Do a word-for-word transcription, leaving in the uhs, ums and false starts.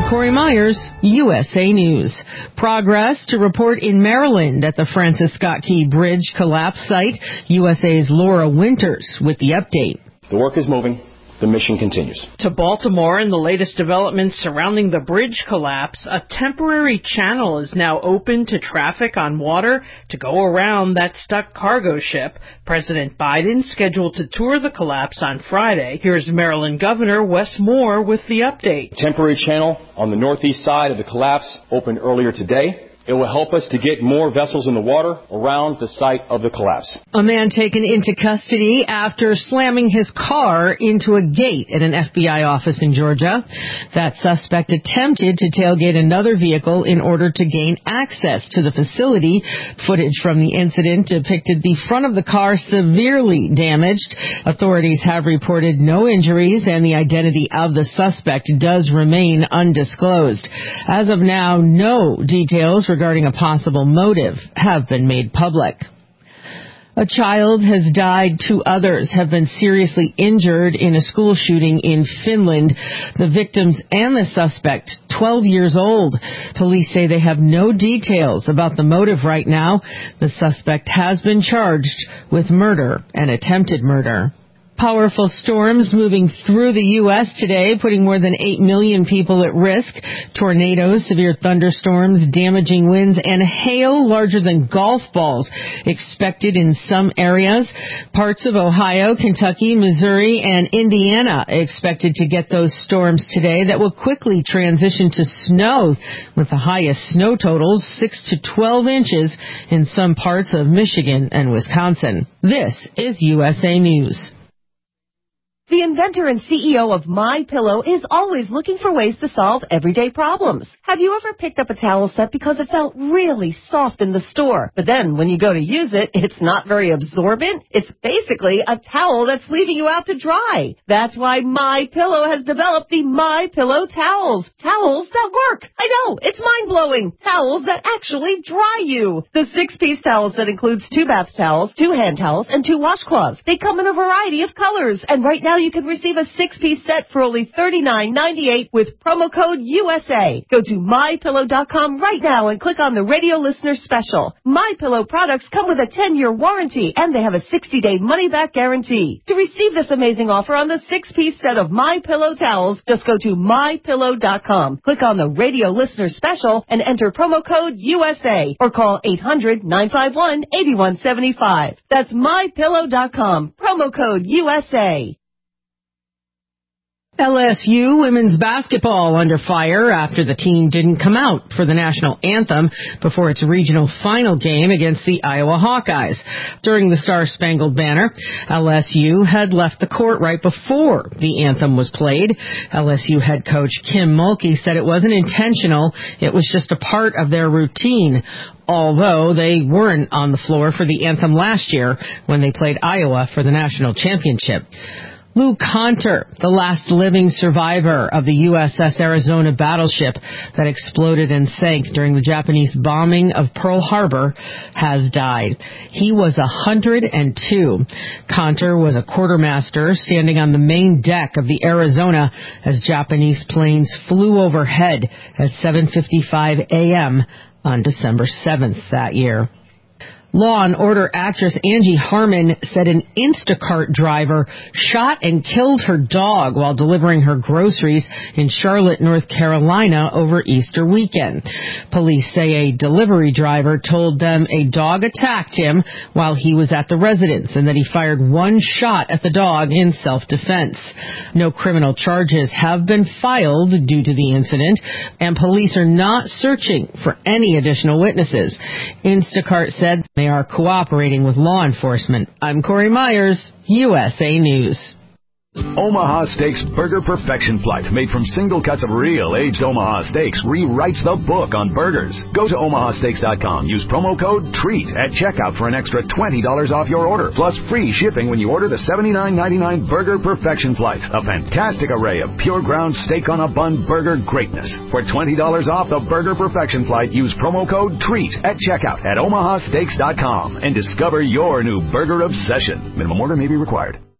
I'm Corey Myers, U S A News. Progress to report in Maryland at the Francis Scott Key Bridge collapse site. U S A's Laura Winters with the update. The work is moving. The mission continues. To Baltimore and the latest developments surrounding the bridge collapse, a temporary channel is now open to traffic on water to go around that stuck cargo ship. President Biden scheduled to tour the collapse on Friday. Here's Maryland Governor Wes Moore with the update. Temporary channel on the northeast side of the collapse opened earlier today. It will help us to get more vessels in the water around the site of the collapse. A man taken into custody after slamming his car into a gate at an F B I office in Georgia. That suspect attempted to tailgate another vehicle in order to gain access to the facility. Footage from the incident depicted the front of the car severely damaged. Authorities have reported no injuries, and the identity of the suspect does remain undisclosed. As of now, no details regarding a possible motive have been made public. A child has died. Two others have been seriously injured in a school shooting in Finland. The victims and the suspect, twelve years old. Police say they have no details about the motive right now. The suspect has been charged with murder and attempted murder. Powerful storms moving through the U S today, putting more than eight million people at risk. Tornadoes, severe thunderstorms, damaging winds, and hail larger than golf balls expected in some areas. Parts of Ohio, Kentucky, Missouri, and Indiana expected to get those storms today that will quickly transition to snow, with the highest snow totals six to twelve inches in some parts of Michigan and Wisconsin. This is U S A News. The inventor and C E O of MyPillow is always looking for ways to solve everyday problems. Have you ever picked up a towel set because it felt really soft in the store, but then when you go to use it, it's not very absorbent? It's basically a towel that's leaving you out to dry. That's why MyPillow has developed the MyPillow towels. Towels that work. I know, it's mind-blowing. Towels that actually dry you. The six-piece towel set includes two bath towels, two hand towels, and two washcloths. They come in a variety of colors, and right now you can receive a six-piece set for only thirty-nine ninety-eight with promo code U S A. Go to my pillow dot com right now and click on the radio listener special. MyPillow products come with a ten-year warranty, and they have a sixty-day money-back guarantee. To receive this amazing offer on the six-piece set of MyPillow towels, just go to my pillow dot com. Click on the radio listener special and enter promo code U S A or call eight hundred nine five one eight one seven five. That's my pillow dot com. Promo code U S A. L S U women's basketball under fire after the team didn't come out for the national anthem before its regional final game against the Iowa Hawkeyes. During the Star-Spangled Banner, L S U had left the court right before the anthem was played. L S U head coach Kim Mulkey said it wasn't intentional, it was just a part of their routine, although they weren't on the floor for the anthem last year when they played Iowa for the national championship. Lou Conter, the last living survivor of the U S S Arizona battleship that exploded and sank during the Japanese bombing of Pearl Harbor, has died. He was one hundred two. Conter was a quartermaster standing on the main deck of the Arizona as Japanese planes flew overhead at seven fifty-five a.m. on December seventh that year. Law and Order actress Angie Harmon said an Instacart driver shot and killed her dog while delivering her groceries in Charlotte, North Carolina over Easter weekend. Police say a delivery driver told them a dog attacked him while he was at the residence and that he fired one shot at the dog in self-defense. No criminal charges have been filed due to the incident, and police are not searching for any additional witnesses. Instacart said they are cooperating with law enforcement. I'm Corey Myers, U S A News. Omaha Steaks Burger Perfection Flight, made from single cuts of real aged Omaha steaks, rewrites the book on burgers. Go to omaha steaks dot com. Use promo code TREAT at checkout for an extra twenty dollars off your order, plus free shipping when you order the seventy-nine ninety-nine Burger Perfection Flight. A fantastic array of pure ground steak on a bun burger greatness. For twenty dollars off the Burger Perfection Flight, use promo code TREAT at checkout at omaha steaks dot com and discover your new burger obsession. Minimum order may be required.